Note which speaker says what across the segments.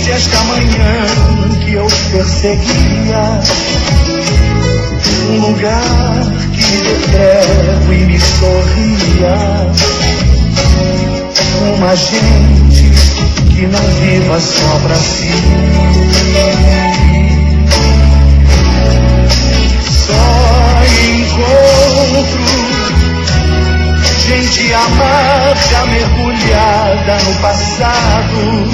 Speaker 1: esta manhã que eu perseguia, um lugar que me trevo e me sorria, uma gente que não viva só pra si. Só encontro gente amarga, mergulhada no passado,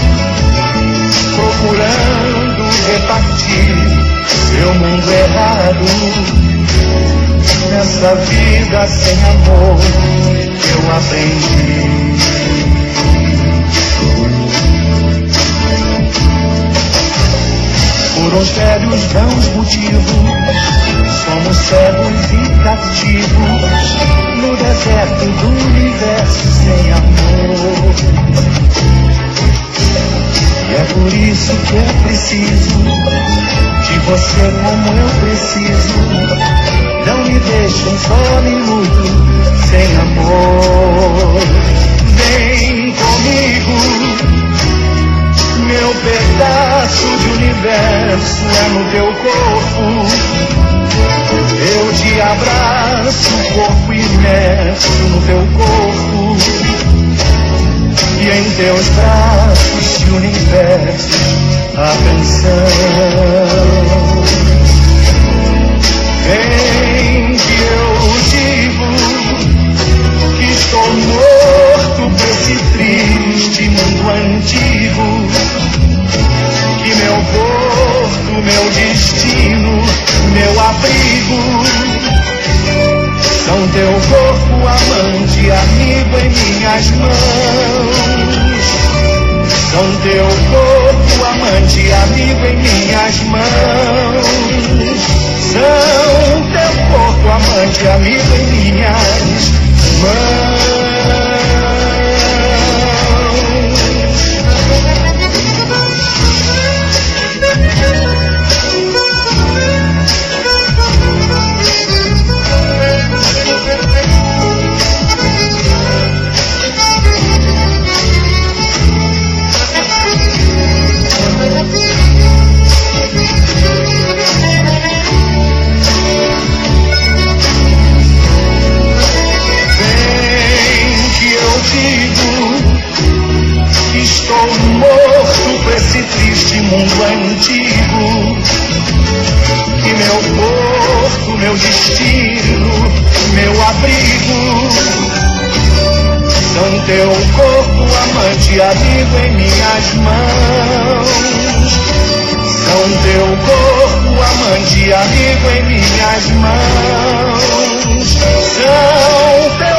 Speaker 1: procurando repartir seu mundo errado. Nessa vida sem amor eu aprendi. Por uns velhos vãos motivos, somos cegos e cativos no deserto do universo sem amor. E é por isso que é preciso de você como eu preciso. Não me deixe um só minuto sem amor. Vem comigo, meu pedaço de universo é no teu corpo. Eu te abraço, corpo imerso no teu corpo. E em teus braços se universo a canção. Vem que eu digo que estou morto por esse triste mundo antigo, que meu porto, meu destino, meu abrigo são teu corpo, amante, amigo em minhas mãos. São teu corpo, amante, amigo em minhas mãos. São teu corpo, amante, amigo em minhas mãos. Estou morto por esse triste mundo antigo, que meu porto, meu destino, meu abrigo são teu corpo, amante, amigo em minhas mãos. São teu corpo, amante, amigo em minhas mãos. São teu